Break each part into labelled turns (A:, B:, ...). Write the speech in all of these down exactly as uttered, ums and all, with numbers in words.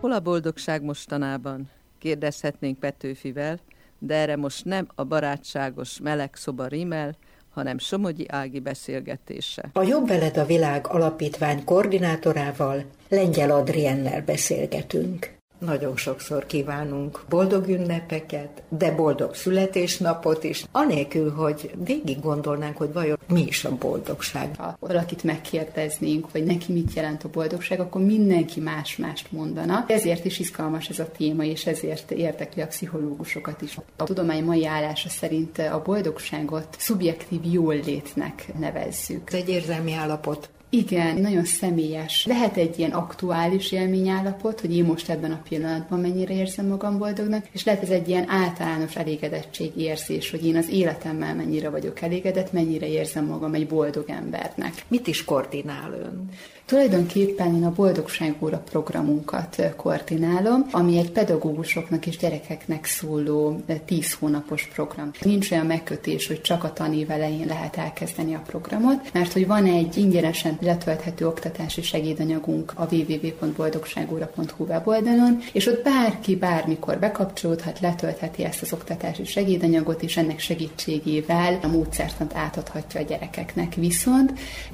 A: Hol a boldogság mostanában? Kérdezhetnénk Petőfivel, de erre most nem a barátságos meleg szoba rímel, hanem Somogyi Ági beszélgetése.
B: A Jobb veled a világ alapítvány koordinátorával, Lengyel Adriennel beszélgetünk. Nagyon sokszor kívánunk boldog ünnepeket, de boldog születésnapot is, anélkül, hogy végig gondolnánk, hogy vajon mi is a boldogság.
C: Ha valakit megkérdeznénk, vagy neki mit jelent a boldogság, akkor mindenki más-mást mondana. Ezért is izgalmas ez a téma, és ezért érdekli a pszichológusokat is. A tudomány mai állása szerint a boldogságot szubjektív jóllétnek nevezzük.
B: Ez egy érzelmi állapot.
C: Igen, nagyon személyes. Lehet egy ilyen aktuális élményállapot, hogy én most ebben a pillanatban mennyire érzem magam boldognak, és lehet ez egy ilyen általános elégedetségérzés, hogy én az életemmel mennyire vagyok elégedett, mennyire érzem magam egy boldog embernek.
B: Mit is koordinál ön?
C: Tulajdonképpen én a Boldogságóra programunkat koordinálom, ami egy pedagógusoknak és gyerekeknek szóló tíz hónapos program. Nincs olyan megkötés, hogy csak a tanév elején lehet elkezdeni a programot, mert hogy van egy ingyenesen letölthető oktatási segédanyagunk a double-u double-u double-u pont boldogságóra pont hu weboldalon, és ott bárki bármikor bekapcsolódhat, letöltheti ezt az oktatási segédanyagot, és ennek segítségével a módszertant átadhatja a gyerekeknek. Viszont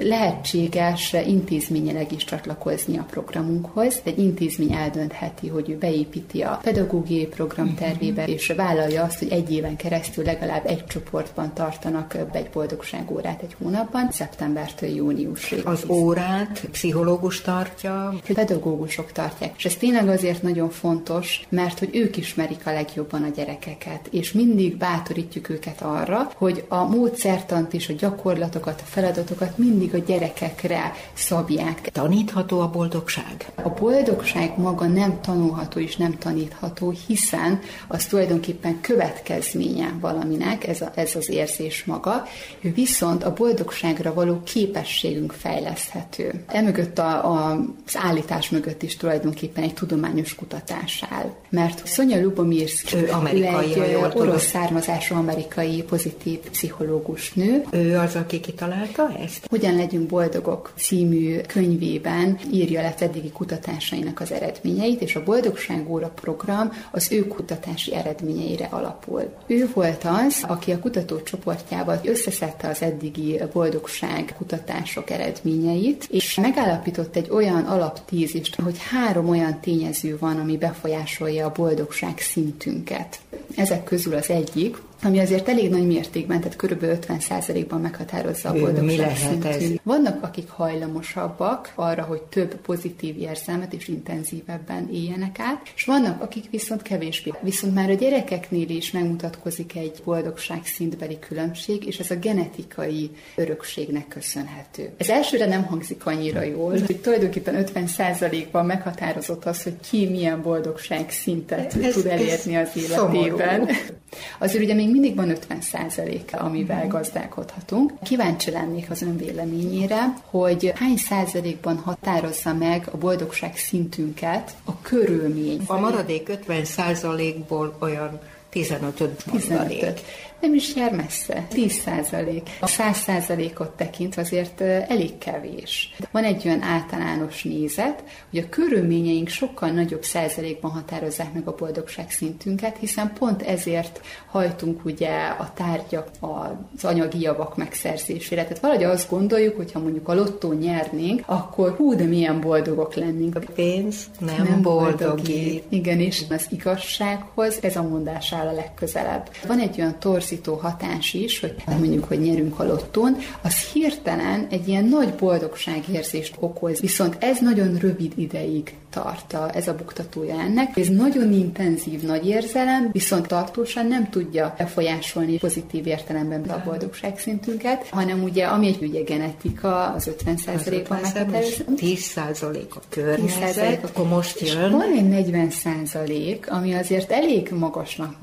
C: lehetséges intézmény is csatlakozni a programunkhoz. Egy intézmény eldöntheti, hogy ő beépíti a pedagógiai program tervébe, és vállalja azt, hogy egy éven keresztül legalább egy csoportban tartanak egy boldogságórát egy hónapban, szeptembertől júniusig.
B: Az órát pszichológus tartja?
C: Pedagógusok tartják. És ez tényleg azért nagyon fontos, mert hogy ők ismerik a legjobban a gyerekeket, és mindig bátorítjuk őket arra, hogy a módszertant és a gyakorlatokat, a feladatokat mindig a gyerekekre szabják.
B: Tanítható a boldogság?
C: A boldogság maga nem tanulható és nem tanítható, hiszen az tulajdonképpen következménye valaminek, ez, a, ez az érzés maga, viszont a boldogságra való képességünk fejleszthető. Emögött a, a, az állítás mögött is tulajdonképpen egy tudományos kutatás áll. Mert Sonja Lubomirski, ő amerikai, egy orosz származású amerikai pozitív pszichológus nő.
B: Ő az, aki kitalálta ezt?
C: Hogyan legyünk boldogok című könyvében írja le eddigi kutatásainak az eredményeit, és a Boldogságóra program az ő kutatási eredményeire alapul. Ő volt az, aki a kutatócsoportjával összeszedte az eddigi boldogság kutatások eredményeit, és megállapított egy olyan alaptézist, hogy három olyan tényező van, ami befolyásolja a boldogság szintünket. Ezek közül az egyik, ami azért elég nagy mértékben, tehát kb. ötven százalékban meghatározza a boldogság szintünket. Vannak, akik hajlamosabbak arra, hogy több pozitív érzelmet és intenzívebben éljenek át, és vannak, akik viszont kevésbé. Viszont már a gyerekeknél is megmutatkozik egy boldogság szintbeli különbség, és ez a genetikai örökségnek köszönhető. Ez elsőre nem hangzik annyira jól, hogy tulajdonképpen ötven százalékban meghatározott az, hogy ki milyen boldogság szintet ez, tud elérni az életében. Azért ugye még mindig van ötven százalék, amivel gazdálkodhatunk. Kíváncsi lennék az ön véleményére, hogy hány százalékban határozza meg a boldogság szintünket a körülmény.
B: A maradék ötven százalékból olyan tizenöt százalék.
C: Nem is jár messze. tíz százalék. A száz százalékot tekintve azért elég kevés. Van egy olyan általános nézet, hogy a körülményeink sokkal nagyobb százalékban határozzák meg a boldogság szintünket, hiszen pont ezért hajtunk ugye a tárgyak, az anyagi javak megszerzésére. Tehát valahogy azt gondoljuk, hogy ha mondjuk a lottó nyernénk, akkor hú, de milyen boldogok lennénk.
B: A pénz nem, nem boldogít.
C: Igen, és az igazsághoz ez a mondás áll a legközelebb. Van egy olyan torz hatás is, hogy mondjuk, hogy nyerünk a lottón, az hirtelen egy ilyen nagy boldogságérzést okoz. Viszont ez nagyon rövid ideig tart, ez a buktatója ennek. Ez nagyon intenzív nagy érzelem, viszont tartósan nem tudja befolyásolni pozitív értelemben a boldogságszintünket, hanem ugye, ami egy ugye genetika, az ötven százalékban meghatározó.
B: tíz százalék a környezet, akkor most jön.
C: Van egy negyven százalék, ami azért elég magasnak mondható.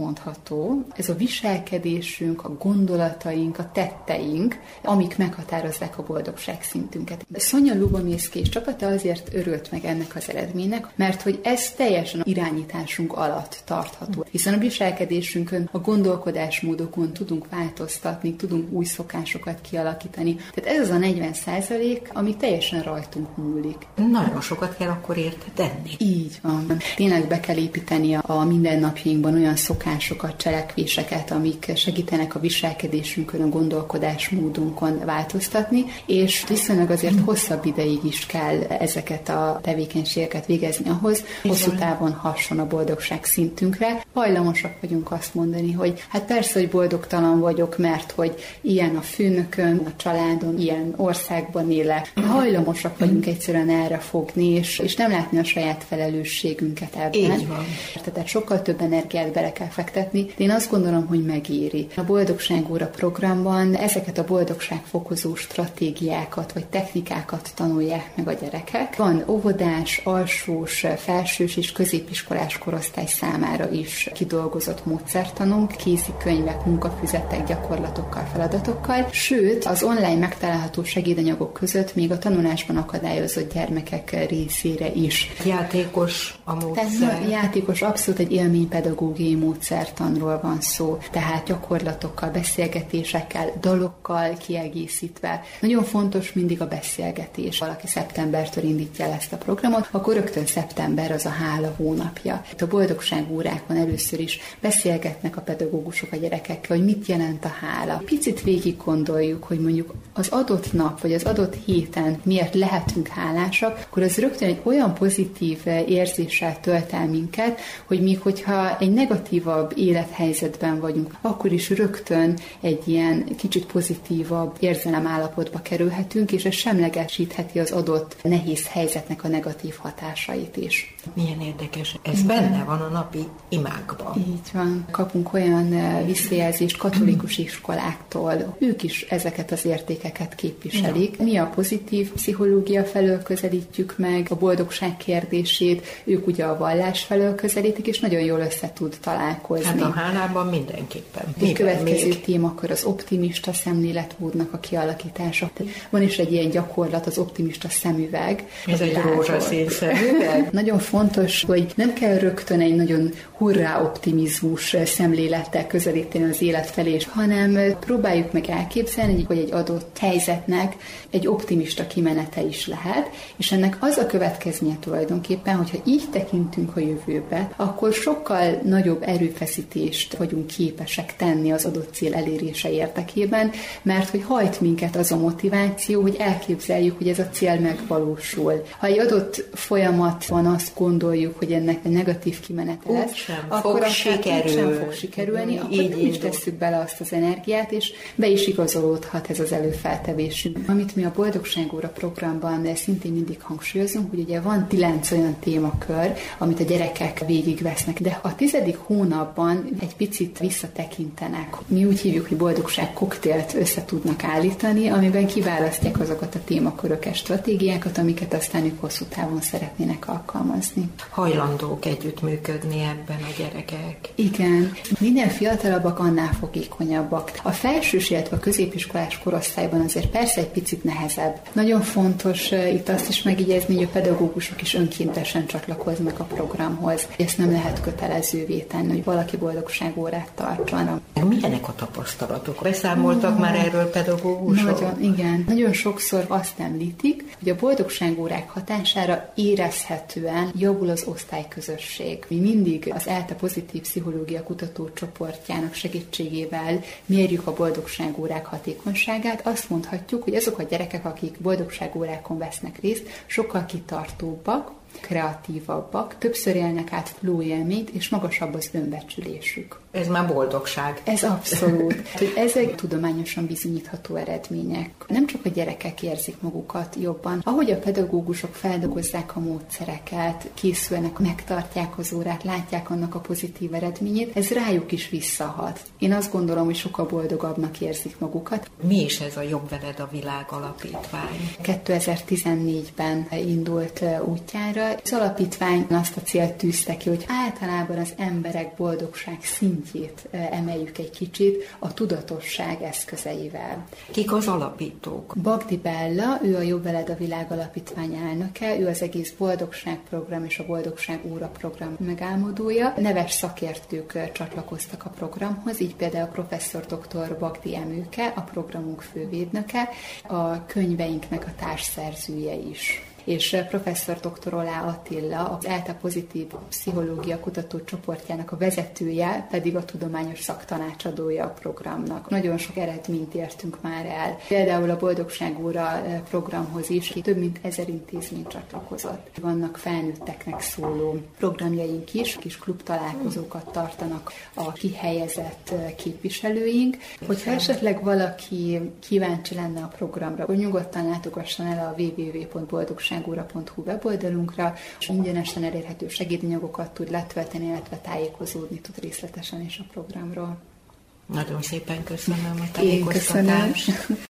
C: mondható. Ez a viselkedésünk, a gondolataink, a tetteink, amik meghatározzák a boldogság szintünket. Sonja Lubomirszky és csapata azért örült meg ennek az eredménynek, mert hogy ez teljesen irányításunk alatt tartható. Hiszen a viselkedésünkön, a gondolkodásmódokon tudunk változtatni, tudunk új szokásokat kialakítani. Tehát ez az a negyven százalék, ami teljesen rajtunk múlik.
B: Nagyon sokat kell akkor érte tenni.
C: Így van. Tényleg be kell építeni a mindennapjainkban olyan szokásokat, cselekvéseket, amik segítenek a viselkedésünkön, a gondolkodásmódunkon változtatni, és viszonylag azért hosszabb ideig is kell ezeket a tevékenységeket végezni ahhoz, hosszú távon hasson a boldogság szintünkre. Hajlamosak vagyunk azt mondani, hogy hát persze, hogy boldogtalan vagyok, mert hogy ilyen a főnökön, a családon, ilyen országban élek. Hajlamosak vagyunk egyszerűen erre fogni, és, és nem látni a saját felelősségünket ebben.
B: Így van.
C: Tehát sokkal több energiát bele kell fektetni. De én azt gondolom, hogy megéri. A Boldogságóra programban ezeket a boldogságfokozó stratégiákat vagy technikákat tanulják meg a gyerekek. Van óvodás, alsós, felsős és középiskolás korosztály számára is kidolgozott módszertanunk, kézikönyvek, munkafüzetek, gyakorlatokkal, feladatokkal, sőt, az online megtalálható segédanyagok között még a tanulásban akadályozott gyermekek részére is.
B: Játékos a módszer.
C: Tehát játékos, abszolút egy élménypedagógiai módszertanról van szó, tehát gyakorlatokkal, beszélgetésekkel, dalokkal kiegészítve. Nagyon fontos mindig a beszélgetés. Valaki szeptembertől indítja el ezt a programot, akkor rögtön szeptember az a hála hónapja. Itt a boldogságórákon először is beszélgetnek a pedagógusok a gyerekekkel, hogy mit jelent a hála. Picit végig gondoljuk, hogy mondjuk az adott nap, vagy az adott héten miért lehetünk hálásak, akkor az rögtön egy olyan pozitív érzéssel tölt el minket, hogy még hogyha egy negatívabb élethelyzetben vagyunk, akkor is rögtön egy ilyen kicsit pozitívabb érzelem-állapotba kerülhetünk, és ez semlegesítheti az adott nehéz helyzetnek a negatív hatásait is.
B: Milyen érdekes. Ez benne van a napi imákban.
C: Így van. Kapunk olyan visszajelzést katolikus iskoláktól. Ők is ezeket az értékeket képviselik. Ja. Mi a pozitív pszichológia felől közelítjük meg a boldogság kérdését, ők ugye a vallás felől közelítik, és nagyon jól össze tud találkozni.
B: Hát a hálában mindenképpen.
C: A következő még? témakör az optimista szemléletmódnak a kialakítása. Van is egy ilyen gyakorlat, az optimista szemüveg.
B: Ez egy rózsaszín szemüveg?
C: Nagyon fontos, hogy nem kell rögtön egy nagyon hurrá optimizmus szemlélettel közelíteni az élet felé, hanem próbáljuk meg elképzelni, hogy egy adott helyzetnek egy optimista kimenete is lehet, és ennek az a következménye tulajdonképpen, hogyha így tekintünk a jövőbe, akkor sokkal nagyobb erőfeszítést vagyunk képesek tenni az adott cél elérése érdekében, mert hogy hajt minket az a motiváció, hogy elképzeljük, hogy ez a cél megvalósul. Ha egy adott folyamat van, azt gondoljuk, hogy ennek egy negatív kimenete lesz,
B: sem
C: akkor
B: fog sikerül.
C: sem fog sikerülni, akkor
B: így
C: nem is tesszük bele azt az energiát, és be is igazolódhat ez az előfeltevésünk. Amit mi a Boldogságóra programban szintén mindig hangsúlyozunk, hogy ugye van kilenc olyan témakör, amit a gyerekek végigvesznek, de a tizedik hónapban egy picit visszatekintenek. Mi úgy hívjuk, hogy boldogság koktélt össze tudnak állítani, amiben kiválasztják azokat a témaköröket, stratégiákat, amiket aztán ők hosszú távon szeretnének alkalmazni.
B: Hajlandók együttműködni ebben a gyerekek.
C: Igen. Minden fiatalabbak, annál fogékonyabbak. A felsős, illetve a középiskolás korosztályban azért persze egy picit nehezebb. Nagyon fontos uh, itt azt is megjegyezni, hogy a pedagógusok is önkéntesen csatlakoznak a programhoz. Ezt nem lehet kötelezővé tenni, hogy valaki boldogságórát tartson.
B: Milyenek a tapasztalatok? Beszámoltak mm. már erről pedagógusok?
C: Nagyon, igen. Nagyon sokszor azt említik, hogy a boldogságórák hatására érezhetően javul az osztályközösség. Mi mindig az ELTE pozitív pszichológia kutatócsoportjának segítségével mérjük a boldogságórák hatékonyságát. Azt mondhatjuk, hogy azok a gyerekek, akik boldogságórákon vesznek részt, sokkal kitartóbbak, kreatívabbak, többször élnek át flow élményt, és magasabb az önbecsülésük.
B: Ez már boldogság.
C: Ez abszolút. Ezek tudományosan bizonyítható eredmények. Nem csak a gyerekek érzik magukat jobban. Ahogy a pedagógusok feldolgozzák a módszereket, készülnek, megtartják az órát, látják annak a pozitív eredményét, ez rájuk is visszahat. Én azt gondolom, hogy sokkal boldogabbnak érzik magukat.
B: Mi is ez a Jobb veled a világ alapítvány?
C: kétezer-tizennégyben indult útjára. Az alapítvány azt a célt tűzte ki, hogy általában az emberek boldogság szintjét szintjét emeljük egy kicsit a tudatosság eszközeivel.
B: Kik az alapítók?
C: Bagdi Bella, ő a Jobb Veled a Világ Alapítvány elnöke, ő az egész boldogságprogram és a boldogság óra program megálmodója. Neves szakértők csatlakoztak a programhoz, így például a professzor dr. Bagdi Emőke, a programunk fővédnöke, a könyveinknek a társszerzője is. És professzor dr. Olá Attila, az ELTE pozitív pszichológia kutatócsoportjának a vezetője, pedig a tudományos szaktanácsadója a programnak. Nagyon sok eredményt értünk már el. Például a Boldogságóra programhoz is több mint ezer intézmény csatlakozott. Vannak felnőtteknek szóló programjaink is, kis klubtalálkozókat tartanak a kihelyezett képviselőink. Hogyha esetleg valaki kíváncsi lenne a programra, akkor nyugodtan látogasson el a double-u double-u double-u pont boldogságóra pont hu weboldalunkra, és ingyenesen elérhető segédanyagokat tud letölteni, illetve tájékozódni tud részletesen is a programról.
B: Nagyon szépen köszönöm a tájékoztatást.